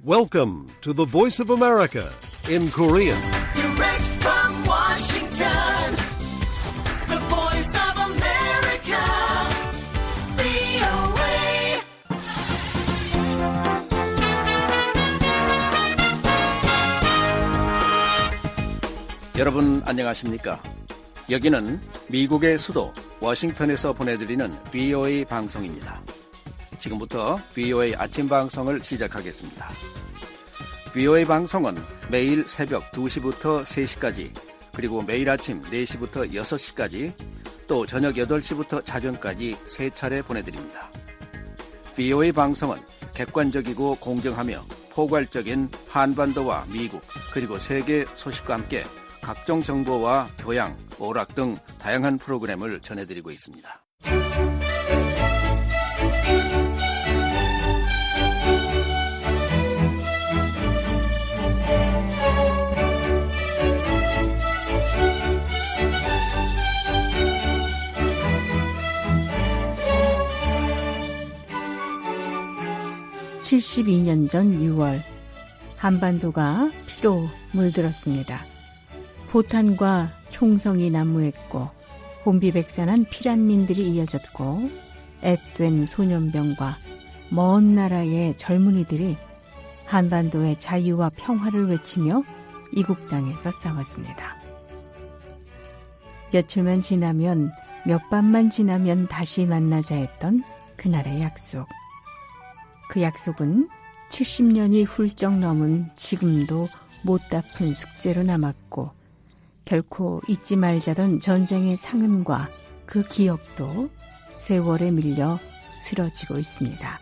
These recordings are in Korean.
Welcome to the Voice of America in Korean. Direct from Washington, the Voice of America, VOA. 여러분 안녕하십니까? 여기는 미국의 수도 워싱턴에서 보내드리는 VOA 방송입니다. 지금부터 VOA 아침 방송을 시작하겠습니다. VOA 방송은 매일 새벽 2시부터 3시까지, 그리고 매일 아침 4시부터 6시까지, 또 저녁 8시부터 자정까지 3차례 보내드립니다. VOA 방송은 객관적이고 공정하며 포괄적인 한반도와 미국, 그리고 세계 소식과 함께 각종 정보와 교양, 오락 등 다양한 프로그램을 전해드리고 있습니다. (72년) 전 6월 한반도가 피로 물들었습니다. 포탄과 총성이 난무했고 혼비백산한 피란민들이 이어졌고 앳된 소년병과 먼 나라의 젊은이들이 한반도의 자유와 평화를 외치며 이국 땅에서 싸웠습니다. 며칠만 지나면, 몇 밤만 지나면 다시 만나자 했던 그날의 약속. 그 약속은 70년이 훌쩍 넘은 지금도 못 다 푼 숙제로 남았고, 결코 잊지 말자던 전쟁의 상흔과 그 기억도 세월에 밀려 쓰러지고 있습니다.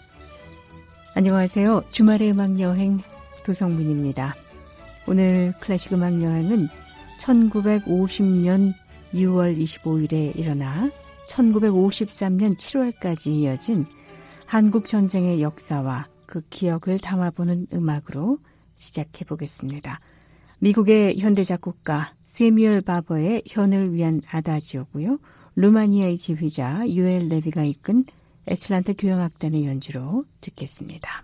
안녕하세요. 주말의 음악여행 도성민입니다. 오늘 클래식 음악여행은 1950년 6월 25일에 일어나 1953년 7월까지 이어진 한국전쟁의 역사와 그 기억을 담아보는 음악으로 시작해보겠습니다. 미국의 현대작곡가 세뮤얼 바버의 현을 위한 아다지오고요. 루마니아의 지휘자 유엘 레비가 이끈 애틀란타 교향악단의 연주로 듣겠습니다.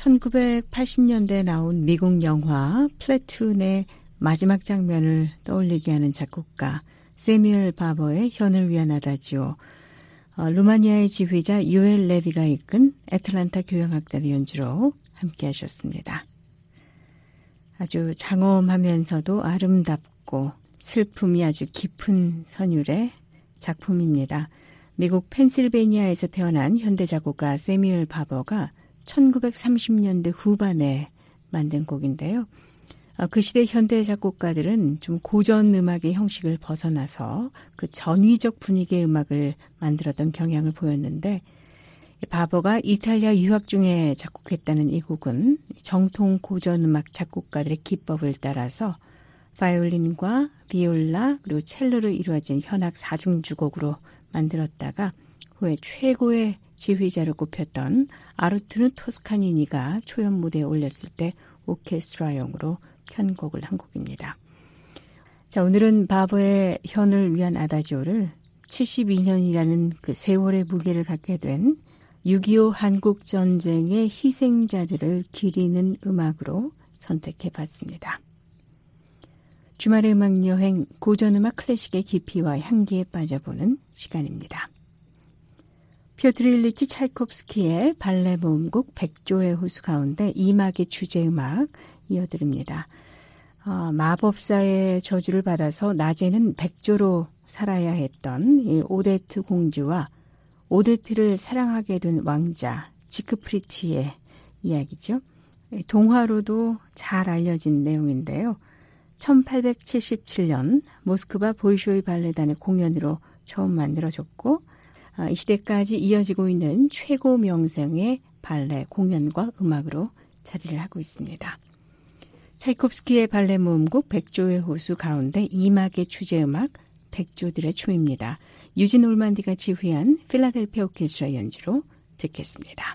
1980년대에 나온 미국 영화 플래툰의 마지막 장면을 떠올리게 하는 작곡가 세뮤엘 바버의 현을 위한 아다지오, 루마니아의 지휘자 요엘 레비가 이끈 애틀란타 교향악단의 연주로 함께 하셨습니다. 아주 장엄하면서도 아름답고 슬픔이 아주 깊은 선율의 작품입니다. 미국 펜실베니아에서 태어난 현대작곡가 세뮤엘 바버가 1930년대 후반에 만든 곡인데요. 그 시대 현대 작곡가들은 좀 고전 음악의 형식을 벗어나서 그 전위적 분위기의 음악을 만들었던 경향을 보였는데, 바버가 이탈리아 유학 중에 작곡했다는 이 곡은 정통 고전 음악 작곡가들의 기법을 따라서 바이올린과 비올라 그리고 첼로로 이루어진 현악 사중주곡으로 만들었다가 후에 최고의 지휘자로 꼽혔던 아르투르 토스카니니가 초연 무대에 올렸을 때 오케스트라용으로 편곡을 한 곡입니다. 자, 오늘은 바버의 현을 위한 아다지오를 72년이라는 그 세월의 무게를 갖게 된 6.25 한국전쟁의 희생자들을 기리는 음악으로 선택해봤습니다. 주말의 음악여행, 고전음악 클래식의 깊이와 향기에 빠져보는 시간입니다. 피오트르 일리치 차이콥스키의 발레 모음곡 백조의 호수 가운데 2막의 주제음악 이어드립니다. 마법사의 저주를 받아서 낮에는 백조로 살아야 했던 이 오데트 공주와 오데트를 사랑하게 된 왕자 지크프리티의 이야기죠. 동화로도 잘 알려진 내용인데요. 1877년 모스크바 볼쇼이 발레단의 공연으로 처음 만들어졌고, 이 시대까지 이어지고 있는 최고 명성의 발레 공연과 음악으로 자리를 하고 있습니다. 차이콥스키의 발레 모음곡 백조의 호수 가운데 2막의 주제음악 백조들의 춤입니다. 유진 올만디가 지휘한 필라델피아 오케스트라 연주로 듣겠습니다.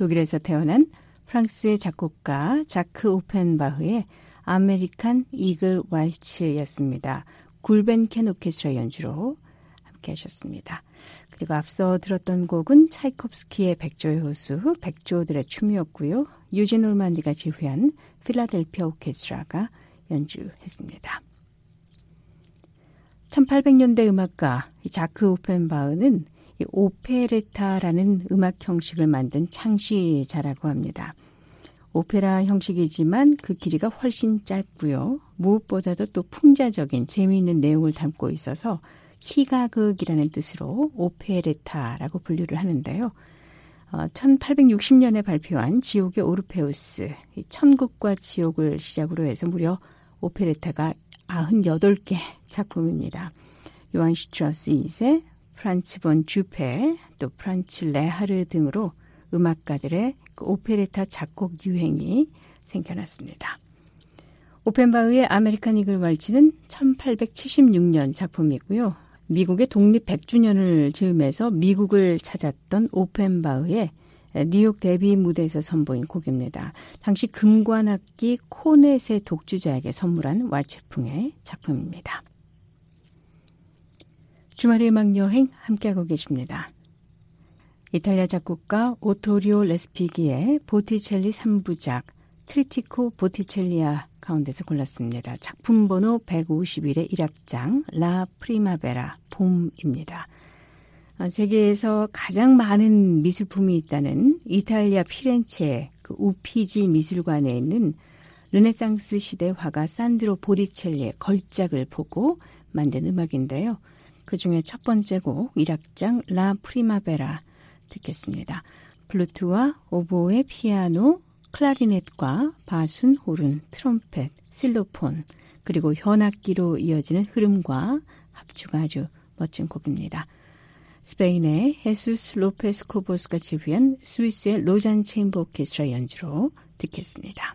독일에서 태어난 프랑스의 작곡가 자크 오펜바흐의 아메리칸 이글 왈츠였습니다. 굴벤켄 오케스트라 연주로 함께 하셨습니다. 그리고 앞서 들었던 곡은 차이콥스키의 백조의 호수, 백조들의 춤이었고요. 유진 올만디가 지휘한 필라델피아 오케스트라가 연주했습니다. 1800년대 음악가 자크 오펜바흐는 이 오페레타라는 음악 형식을 만든 창시자라고 합니다. 오페라 형식이지만 그 길이가 훨씬 짧고요. 무엇보다도 또 풍자적인 재미있는 내용을 담고 있어서 희가극이라는 뜻으로 오페레타라고 분류를 하는데요. 1860년에 발표한 지옥의 오르페우스, 천국과 지옥을 시작으로 해서 무려 오페레타가 98개 작품입니다. 요한 슈트라우스 2세, 프란츠 본 주페, 또 프란츠 레하르 등으로 음악가들의 그 오페레타 작곡 유행이 생겨났습니다. 오펜바흐의 아메리칸 이글 왈츠는 1876년 작품이고요. 미국의 독립 100주년을 즈음해서 미국을 찾았던 오펜바흐의 뉴욕 데뷔 무대에서 선보인 곡입니다. 당시 금관악기 코넷의 독주자에게 선물한 왈츠풍의 작품입니다. 주말의 음악여행 함께하고 계십니다. 이탈리아 작곡가 오토리오 레스피기의 보티첼리 3부작 트리티코 보티첼리아 가운데서 골랐습니다. 작품 번호 151의 1악장 라 프리마베라 봄입니다. 세계에서 가장 많은 미술품이 있다는 이탈리아 피렌체 그 우피지 미술관에 있는 르네상스 시대 화가 산드로 보티첼리의 걸작을 보고 만든 음악인데요. 그중에 첫 번째 곡 1악장 라 프리마베라 듣겠습니다. 플루트와 오보에 피아노, 클라리넷과 바순, 호른, 트럼펫, 실로폰 그리고 현악기로 이어지는 흐름과 합주가 아주 멋진 곡입니다. 스페인의 헤수스 로페스 코보스가 지휘한 스위스의 로잔 체인버 오케스트라 연주로 듣겠습니다.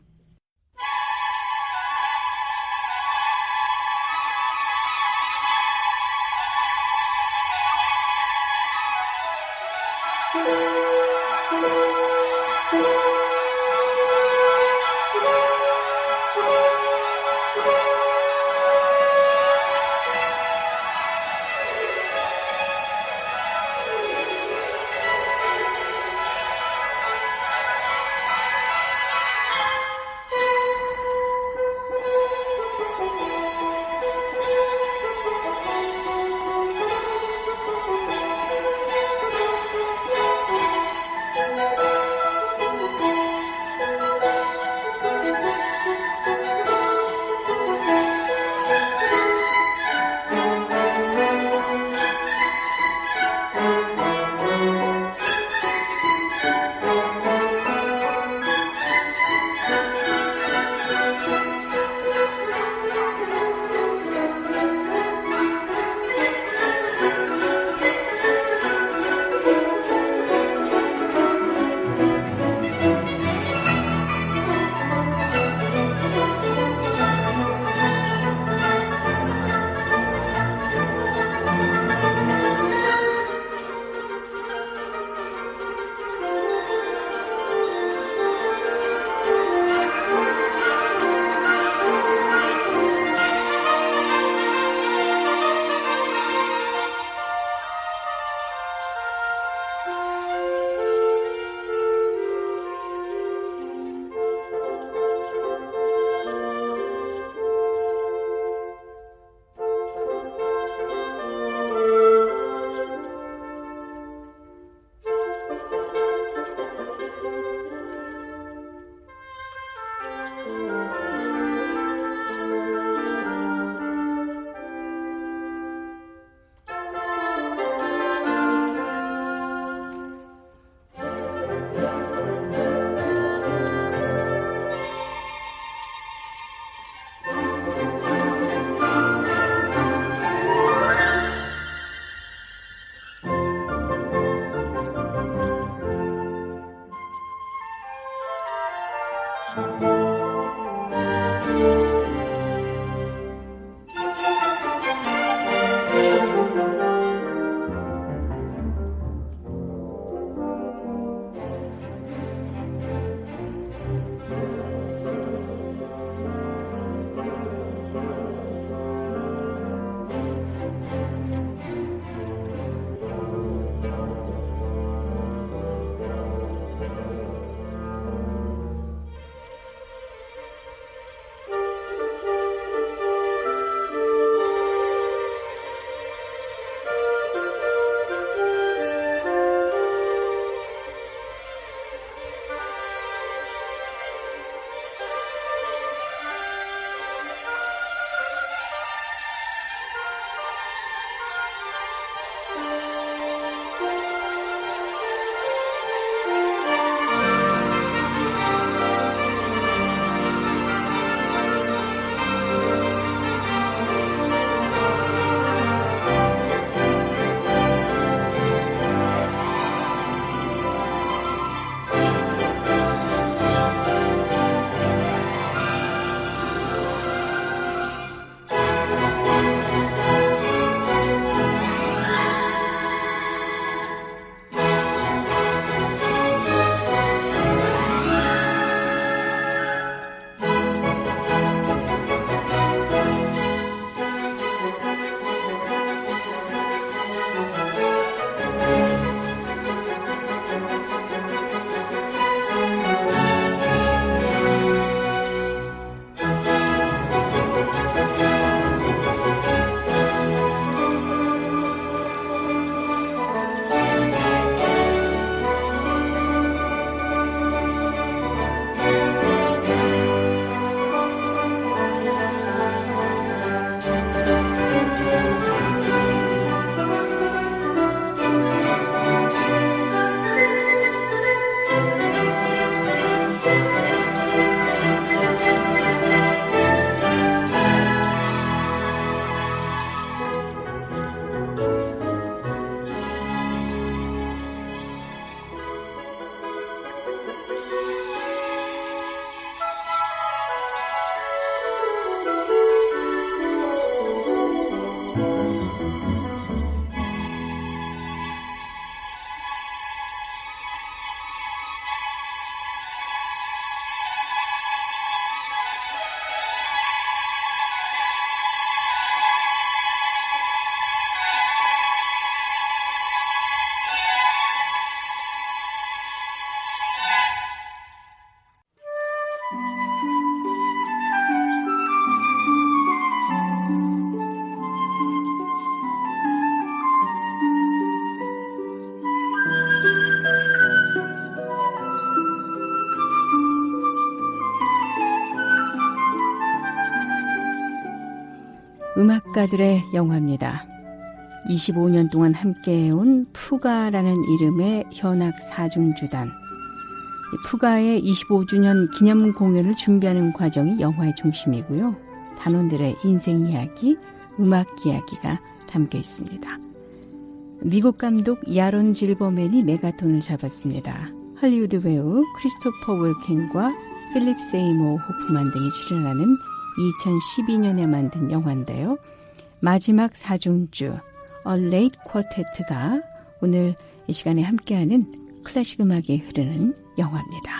음악가들의 영화입니다. 25년 동안 함께해온 푸가라는 이름의 현악 사중주단. 푸가의 25주년 기념 공연을 준비하는 과정이 영화의 중심이고요. 단원들의 인생 이야기, 음악 이야기가 담겨 있습니다. 미국 감독 야론 질버맨이 메가톤을 잡았습니다. 할리우드 배우 크리스토퍼 월켄과 필립 세이모 호프만 등이 출연하는 2012년에 만든 영화인데요. 마지막 사중주 A Late Quartet가 오늘 이 시간에 함께하는 클래식 음악이 흐르는 영화입니다.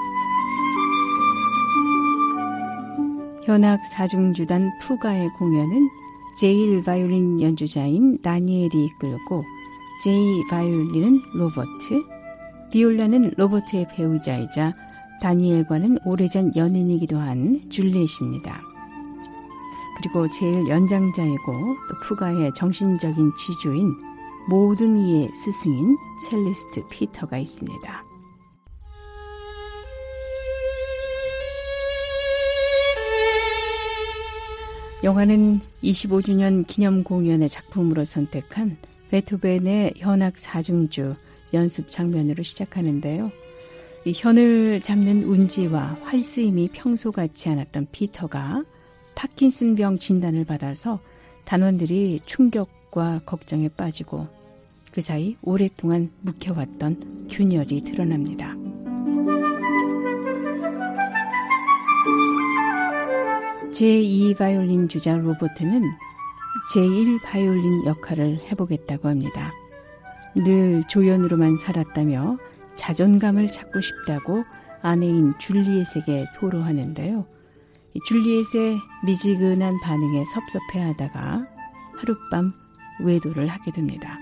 현악 사중주단 푸가의 공연은 제1바이올린 연주자인 다니엘이 이끌고 제2바이올린은 로버트, 비올라는 로버트의 배우자이자 다니엘과는 오래전 연인이기도 한 줄리엣입니다. 그리고 제일 연장자이고 또 푸가의 정신적인 지주인 모든 이의 스승인 첼리스트 피터가 있습니다. 영화는 25주년 기념 공연의 작품으로 선택한 베토벤의 현악 사중주 연습 장면으로 시작하는데요. 이 현을 잡는 운지와 활쓰임이 평소 같지 않았던 피터가 파킨슨병 진단을 받아서 단원들이 충격과 걱정에 빠지고 그 사이 오랫동안 묵혀왔던 균열이 드러납니다. 제2바이올린 주자 로버트는 제1바이올린 역할을 해보겠다고 합니다. 늘 조연으로만 살았다며 자존감을 찾고 싶다고 아내인 줄리엣에게 토로하는데요. 줄리엣의 미지근한 반응에 섭섭해하다가 하룻밤 외도를 하게 됩니다.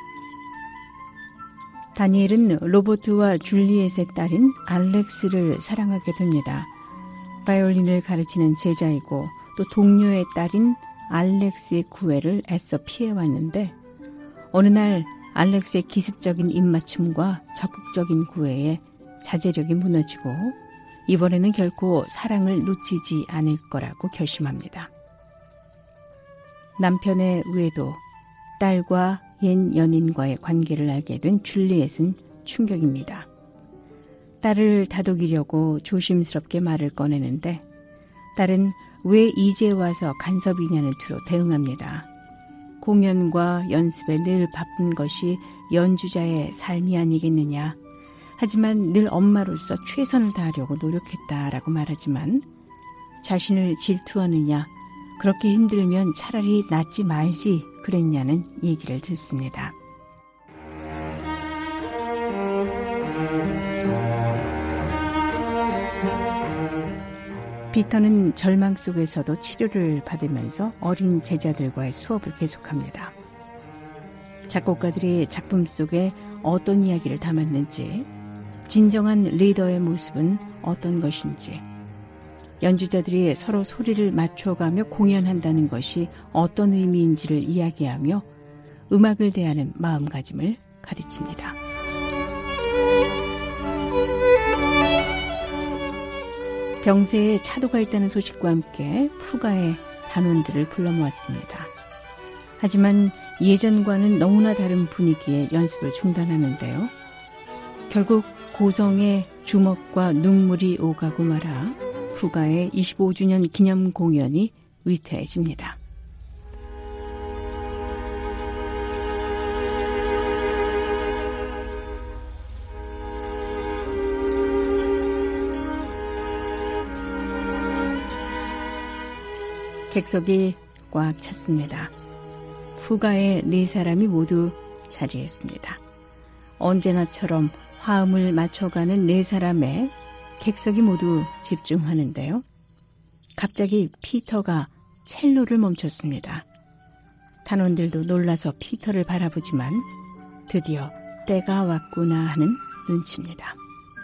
다니엘은 로버트와 줄리엣의 딸인 알렉스를 사랑하게 됩니다. 바이올린을 가르치는 제자이고 또 동료의 딸인 알렉스의 구애를 애써 피해왔는데 어느 날 알렉스의 기습적인 입맞춤과 적극적인 구애에 자제력이 무너지고 이번에는 결코 사랑을 놓치지 않을 거라고 결심합니다. 남편의 외도, 딸과 옛 연인과의 관계를 알게 된 줄리엣은 충격입니다. 딸을 다독이려고 조심스럽게 말을 꺼내는데 딸은 왜 이제 와서 간섭이냐는 투로 대응합니다. 공연과 연습에 늘 바쁜 것이 연주자의 삶이 아니겠느냐. 하지만 늘 엄마로서 최선을 다하려고 노력했다라고 말하지만 자신을 질투하느냐, 그렇게 힘들면 차라리 낫지 말지 그랬냐는 얘기를 듣습니다. 피터는 절망 속에서도 치료를 받으면서 어린 제자들과의 수업을 계속합니다. 작곡가들이 작품 속에 어떤 이야기를 담았는지, 진정한 리더의 모습은 어떤 것인지, 연주자들이 서로 소리를 맞춰가며 공연한다는 것이 어떤 의미인지를 이야기하며 음악을 대하는 마음가짐을 가르칩니다. 병세에 차도가 있다는 소식과 함께 푸가의 단원들을 불러 모았습니다. 하지만 예전과는 너무나 다른 분위기의 연습을 중단하는데요. 결국 고성의 주먹과 눈물이 오가고 말아 푸가의 25주년 기념 공연이 위태해집니다. 객석이 꽉 찼습니다. 푸가의 4사람이 모두 자리했습니다. 언제나처럼 화음을 맞춰가는 4사람의 객석이 모두 집중하는데요. 갑자기 피터가 첼로를 멈췄습니다. 단원들도 놀라서 피터를 바라보지만 드디어 때가 왔구나 하는 눈치입니다.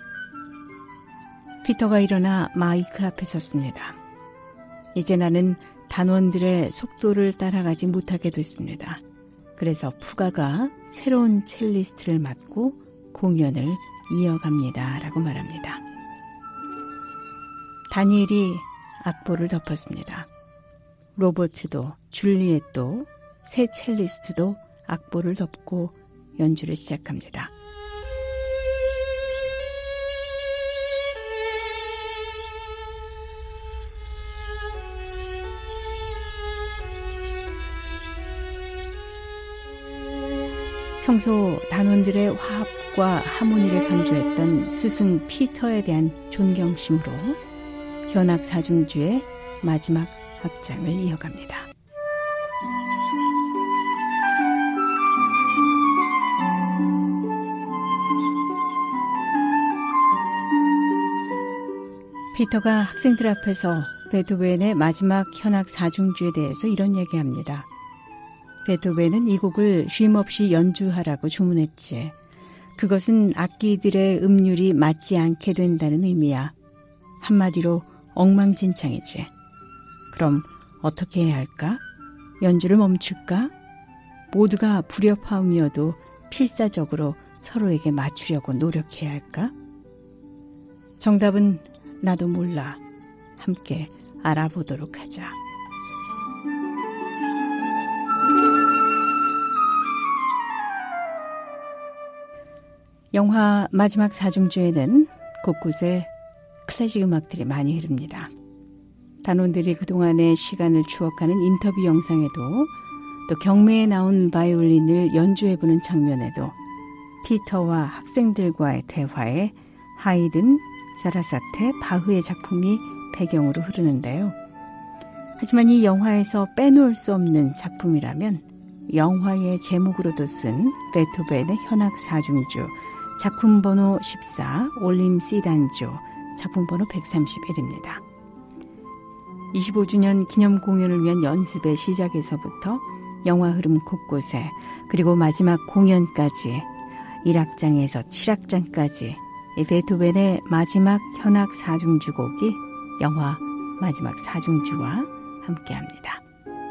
피터가 일어나 마이크 앞에 섰습니다. 이제 나는 단원들의 속도를 따라가지 못하게 됐습니다. 그래서 푸가가 새로운 첼리스트를 맡고 공연을 이어갑니다. 라고 말합니다. 다니엘이 악보를 덮었습니다. 로버트도 줄리엣도 새 첼리스트도 악보를 덮고 연주를 시작합니다. 평소 단원들의 화합과 하모니를 강조했던 스승 피터에 대한 존경심으로 현악 사중주의 마지막 악장을 이어갑니다. 피터가 학생들 앞에서 베토벤의 마지막 현악 사중주에 대해서 이런 얘기합니다. 베토벤은 이 곡을 쉼없이 연주하라고 주문했지. 그것은 악기들의 음률이 맞지 않게 된다는 의미야. 한마디로 엉망진창이지. 그럼 어떻게 해야 할까? 연주를 멈출까? 모두가 불협화음이어도 필사적으로 서로에게 맞추려고 노력해야 할까? 정답은 나도 몰라. 함께 알아보도록 하자. 영화 마지막 사중주에는 곳곳에 클래식 음악들이 많이 흐릅니다. 단원들이 그동안의 시간을 추억하는 인터뷰 영상에도 또 경매에 나온 바이올린을 연주해보는 장면에도 피터와 학생들과의 대화에 하이든, 사라사테, 바흐의 작품이 배경으로 흐르는데요. 하지만 이 영화에서 빼놓을 수 없는 작품이라면 영화의 제목으로도 쓴 베토벤의 현악 사중주 작품 번호 14 올림 시단조 작품 번호 131입니다. 25주년 기념 공연을 위한 연습의 시작에서부터 영화 흐름 곳곳에 그리고 마지막 공연까지 1악장에서 7악장까지 이 베토벤의 마지막 현악 사중주 곡이 영화 마지막 사중주와 함께합니다.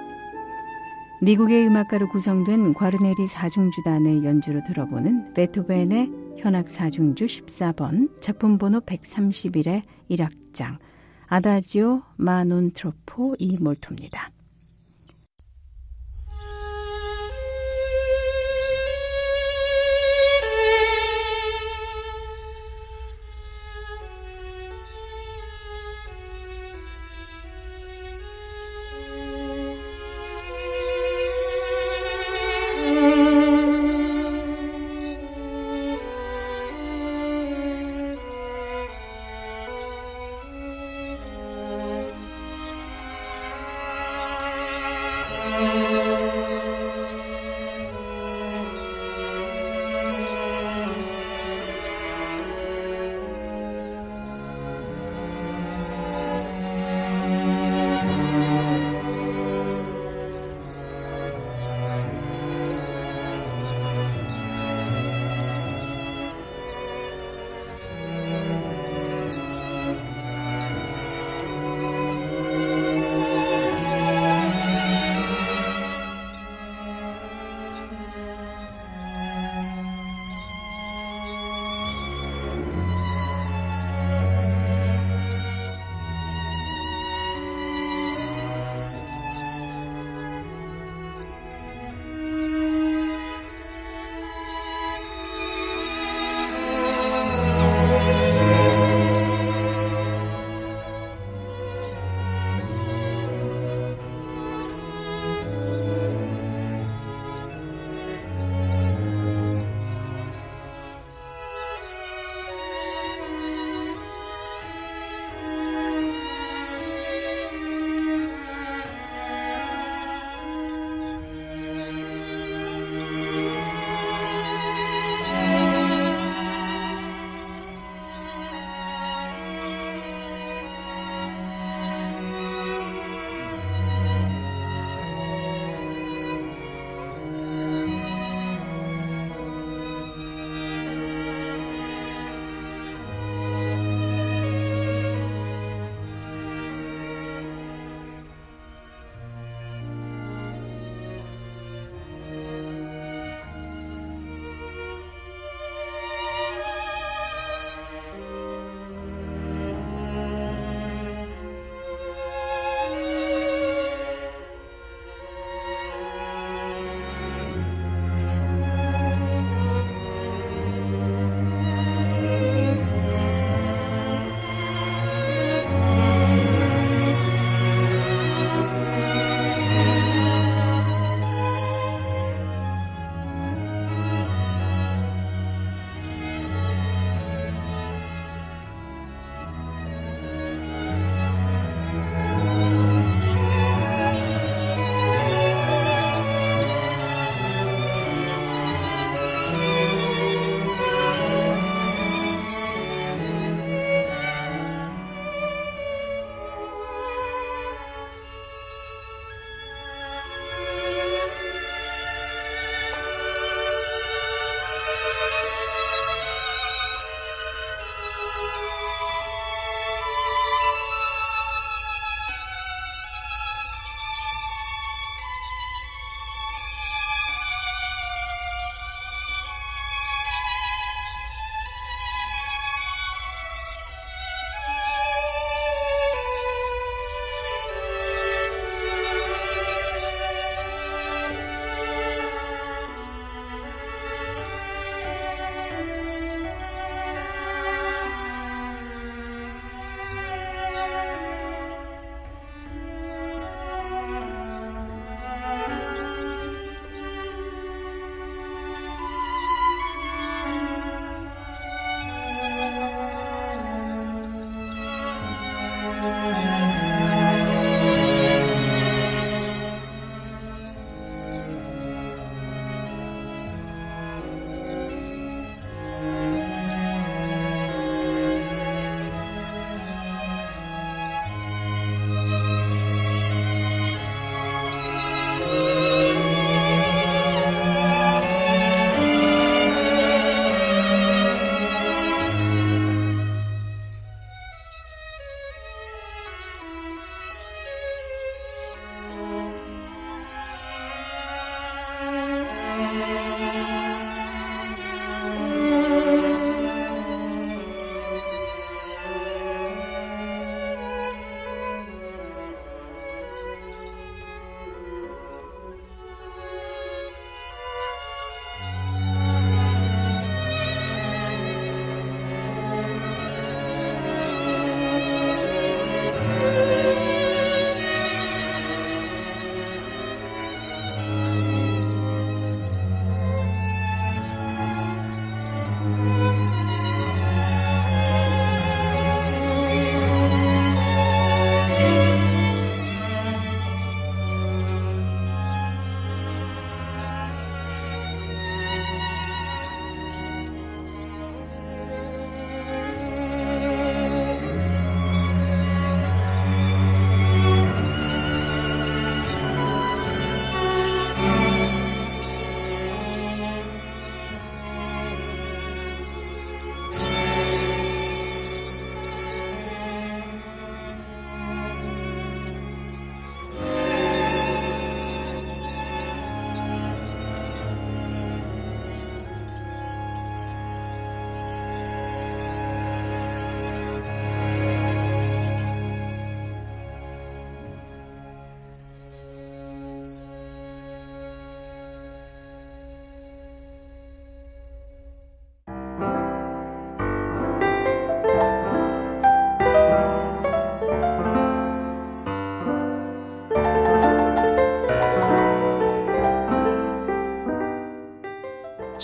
미국의 음악가로 구성된 과르네리 사중주단의 연주로 들어보는 베토벤의 현악 사중주 14번 작품 번호 131의 1악장 아다지오 마 논 트로포 이 몰토입니다.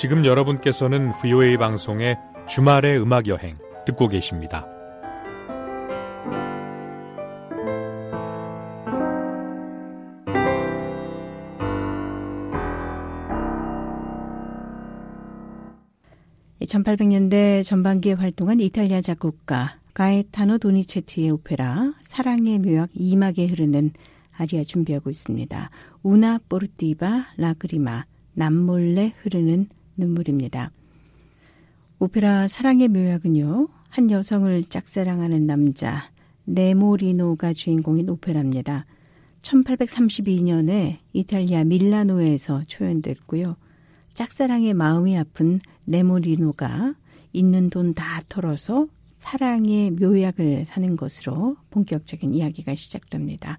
지금 여러분께서는 VOA 방송의 주말의 음악 여행 듣고 계십니다. (1800년대) 전반기에 활동한 이탈리아 작곡가 가에타노 도니체티의 오페라 사랑의 묘약 2막에 흐르는 아리아 준비하고 있습니다. 우나 포르티바 라그리마, 남몰래 흐르는 눈물입니다. 오페라 사랑의 묘약은요, 한 여성을 짝사랑하는 남자 네모리노가 주인공인 오페라입니다. 1832년에 이탈리아 밀라노에서 초연됐고요. 짝사랑의 마음이 아픈 네모리노가 있는 돈 다 털어서 사랑의 묘약을 사는 것으로 본격적인 이야기가 시작됩니다.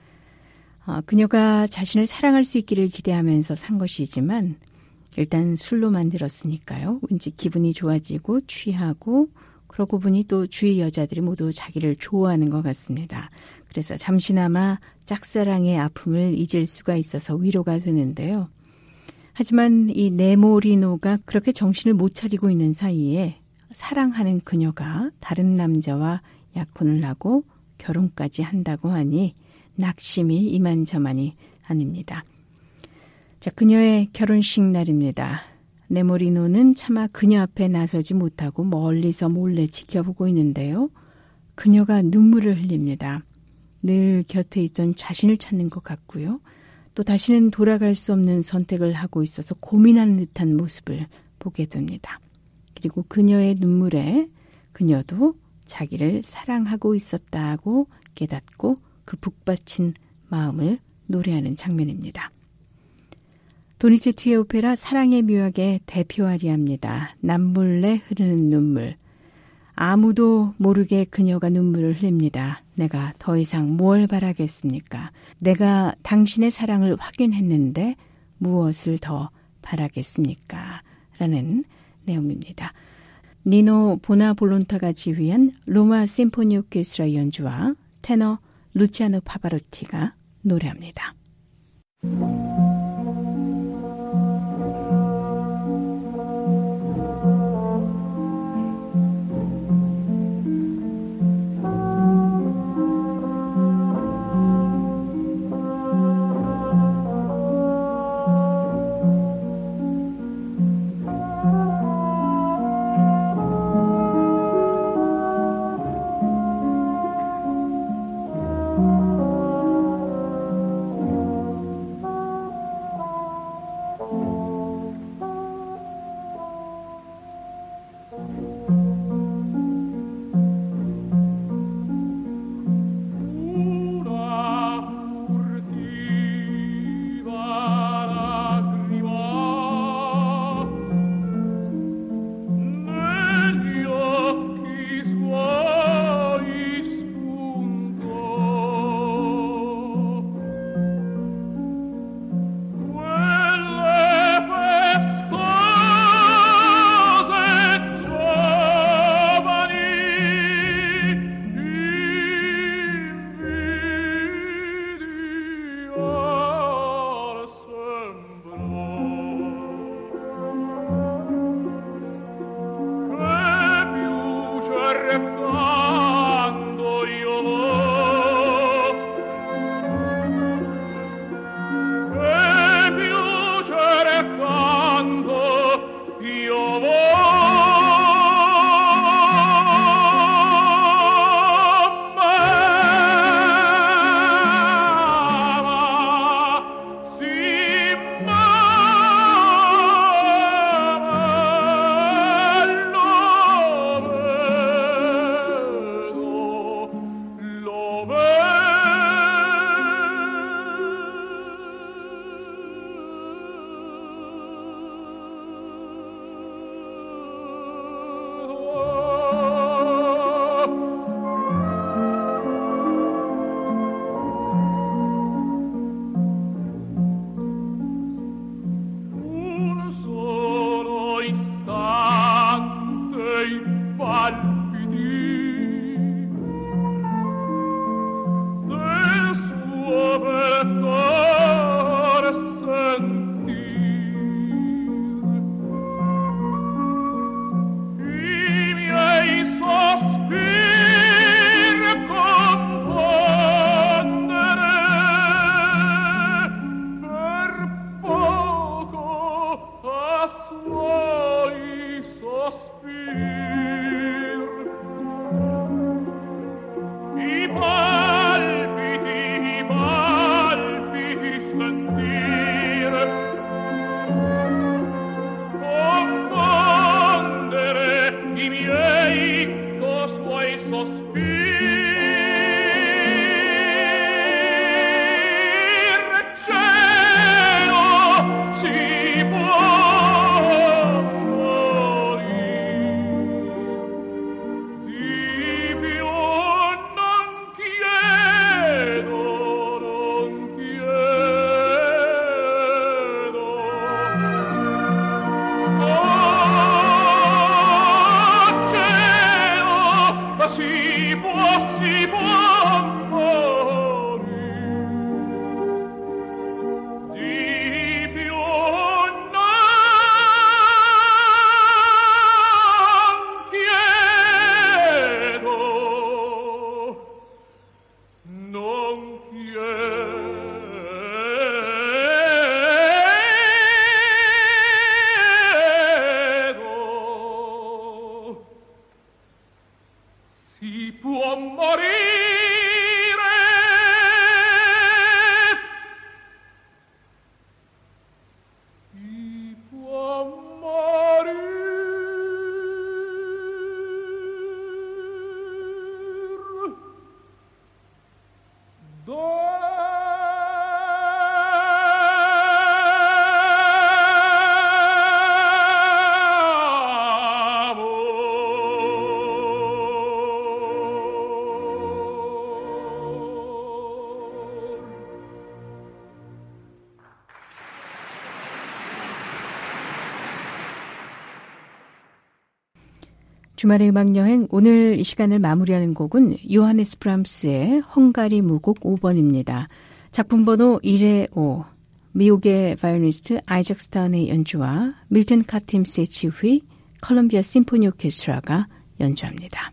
그녀가 자신을 사랑할 수 있기를 기대하면서 산 것이지만 일단 술로 만들었으니까요. 왠지 기분이 좋아지고 취하고 그러고 보니 또 주위 여자들이 모두 자기를 좋아하는 것 같습니다. 그래서 잠시나마 짝사랑의 아픔을 잊을 수가 있어서 위로가 되는데요. 하지만 이 네모리노가 그렇게 정신을 못 차리고 있는 사이에 사랑하는 그녀가 다른 남자와 약혼을 하고 결혼까지 한다고 하니 낙심이 이만저만이 아닙니다. 자, 그녀의 결혼식 날입니다. 네모리노는 차마 그녀 앞에 나서지 못하고 멀리서 몰래 지켜보고 있는데요. 그녀가 눈물을 흘립니다. 늘 곁에 있던 자신을 찾는 것 같고요. 또 다시는 돌아갈 수 없는 선택을 하고 있어서 고민하는 듯한 모습을 보게 됩니다. 그리고 그녀의 눈물에 그녀도 자기를 사랑하고 있었다고 깨닫고 그 북받친 마음을 노래하는 장면입니다. 도니체티의 오페라 사랑의 묘약의 대표 아리아입니다. 남몰래 흐르는 눈물. 아무도 모르게 그녀가 눈물을 흘립니다. 내가 더 이상 뭘 바라겠습니까? 내가 당신의 사랑을 확인했는데 무엇을 더 바라겠습니까? 라는 내용입니다. 니노 보나볼론타가 지휘한 로마 심포니 오케스트라 연주와 테너 루치아노 파바로티가 노래합니다. pensieri miei, co suoi sospiri. 주말의 음악여행, 오늘 이 시간을 마무리하는 곡은 요하네스 브람스의 헝가리 무곡 5번입니다. 작품 번호 1의 5, 미국의 바이올리니스트 아이작 스타운의 연주와 밀턴 카팀스의 지휘, 컬럼비아 심포니 오케스트라가 연주합니다.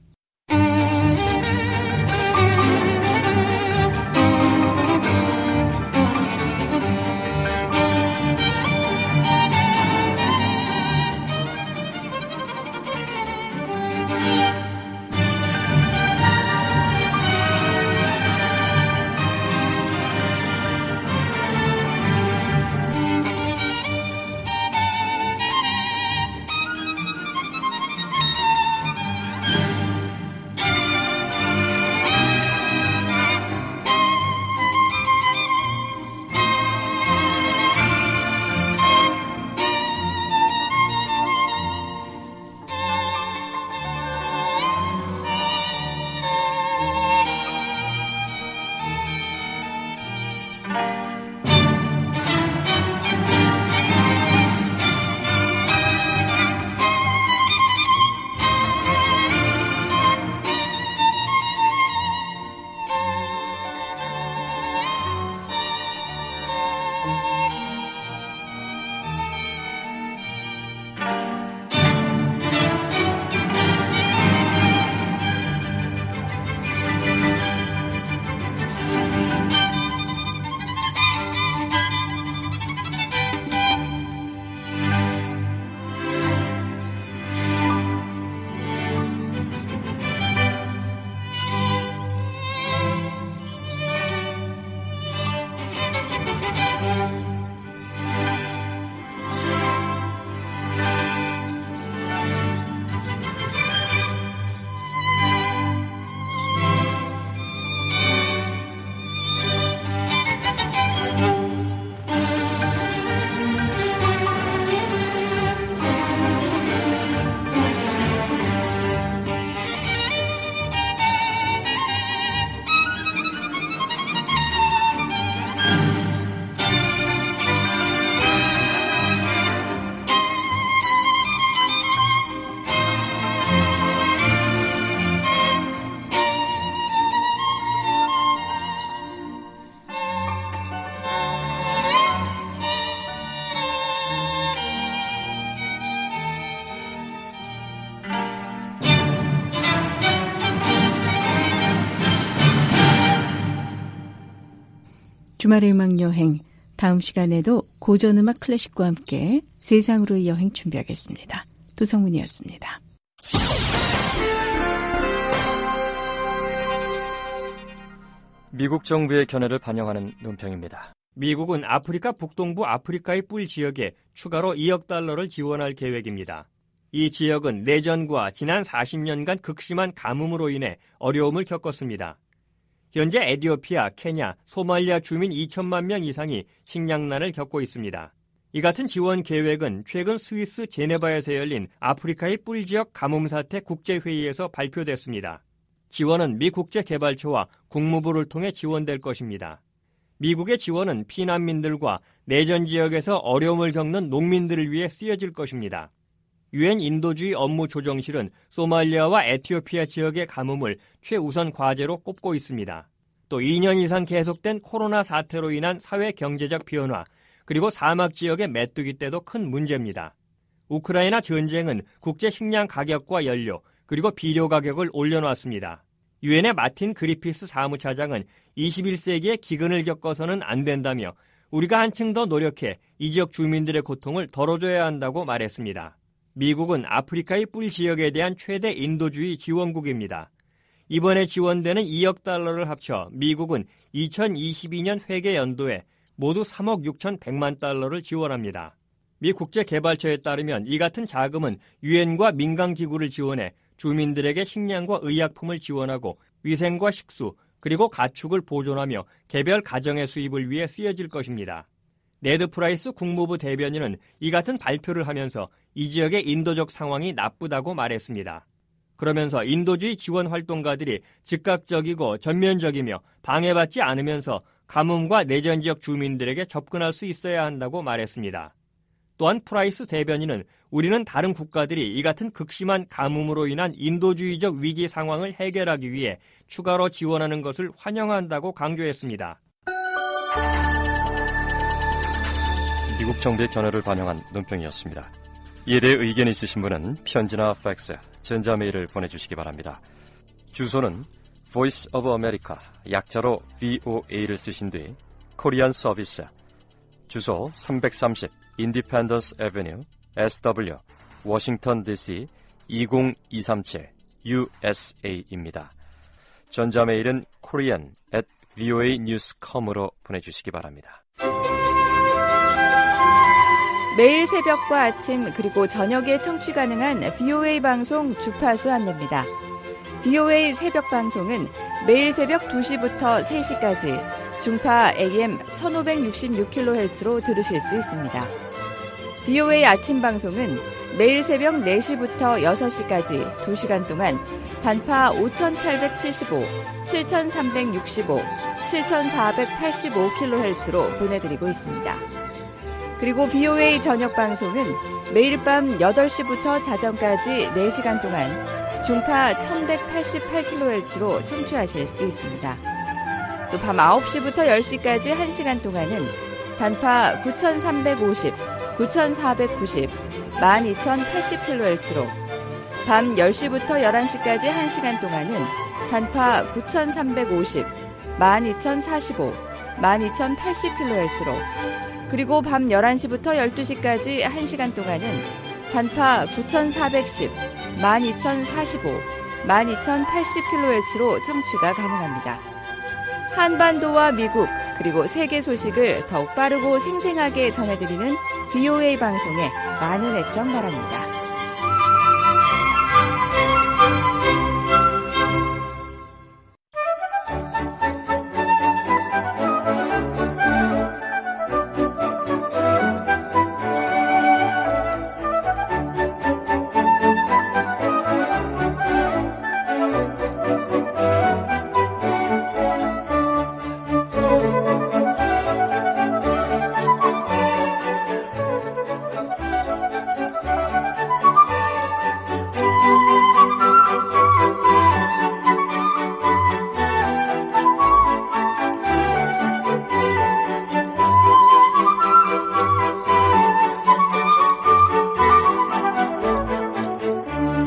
주말의 음악여행, 다음 시간에도 고전음악 클래식과 함께 세상으로의 여행 준비하겠습니다. 도성문이었습니다. 미국 정부의 견해를 반영하는 논평입니다. 미국은 아프리카 북동부 아프리카의 뿔 지역에 추가로 $2억 지원할 계획입니다. 이 지역은 내전과 지난 40년간 극심한 가뭄으로 인해 어려움을 겪었습니다. 현재 에티오피아, 케냐, 소말리아 주민 2천만 명 이상이 식량난을 겪고 있습니다. 이 같은 지원 계획은 최근 스위스 제네바에서 열린 아프리카의 뿔지역 가뭄사태 국제회의에서 발표됐습니다. 지원은 미 국제개발처와 국무부를 통해 지원될 것입니다. 미국의 지원은 피난민들과 내전 지역에서 어려움을 겪는 농민들을 위해 쓰여질 것입니다. 유엔 인도주의 업무조정실은 소말리아와 에티오피아 지역의 가뭄을 최우선 과제로 꼽고 있습니다. 또 2년 이상 계속된 코로나 사태로 인한 사회 경제적 변화, 그리고 사막 지역의 메뚜기 떼도 큰 문제입니다. 우크라이나 전쟁은 국제 식량 가격과 연료, 그리고 비료 가격을 올려놨습니다. 유엔의 마틴 그리피스 사무차장은 21세기의 기근을 겪어서는 안 된다며 우리가 한층 더 노력해 이 지역 주민들의 고통을 덜어줘야 한다고 말했습니다. 미국은 아프리카의 뿔 지역에 대한 최대 인도주의 지원국입니다. 이번에 지원되는 2억 달러를 합쳐 미국은 2022년 회계 연도에 모두 3억 6,100만 달러를 지원합니다. 미 국제개발처에 따르면 이 같은 자금은 유엔과 민간기구를 지원해 주민들에게 식량과 의약품을 지원하고 위생과 식수, 그리고 가축을 보존하며 개별 가정의 수입을 위해 쓰여질 것입니다. 네드 프라이스 국무부 대변인은 이 같은 발표를 하면서 이 지역의 인도적 상황이 나쁘다고 말했습니다. 그러면서 인도주의 지원 활동가들이 즉각적이고 전면적이며 방해받지 않으면서 가뭄과 내전 지역 주민들에게 접근할 수 있어야 한다고 말했습니다. 또한 프라이스 대변인은 우리는 다른 국가들이 이 같은 극심한 가뭄으로 인한 인도주의적 위기 상황을 해결하기 위해 추가로 지원하는 것을 환영한다고 강조했습니다. 미국 정부의 견해를 반영한 논평이었습니다. 이에 대해 의견이 있으신 분은 편지나 팩스, 전자메일을 보내주시기 바랍니다. 주소는 Voice of America, 약자로 VOA를 쓰신 뒤 코리안 서비스, 주소 330 Independence Avenue, SW, 워싱턴 DC 20237 USA입니다. 전자메일은 korean@voanews.com으로 보내주시기 바랍니다. 매일 새벽과 아침 그리고 저녁에 청취 가능한 VOA 방송 주파수 안내입니다. VOA 새벽 방송은 매일 새벽 2시부터 3시까지 중파 AM 1566kHz로 들으실 수 있습니다. VOA 아침 방송은 매일 새벽 4시부터 6시까지 2시간 동안 단파 5875, 7365, 7485kHz로 보내드리고 있습니다. 그리고 VOA 저녁 방송은 매일 밤 8시부터 자정까지 4시간 동안 중파 1188kHz로 청취하실 수 있습니다. 또 밤 9시부터 10시까지 1시간 동안은 단파 9350, 9490, 12080kHz로 밤 10시부터 11시까지 1시간 동안은 단파 9350, 12045, 12080kHz로 그리고 밤 11시부터 12시까지 1시간 동안은 단파 9410, 12045, 12080kHz로 청취가 가능합니다. 한반도와 미국 그리고 세계 소식을 더욱 빠르고 생생하게 전해드리는 VOA 방송에 많은 애청 바랍니다.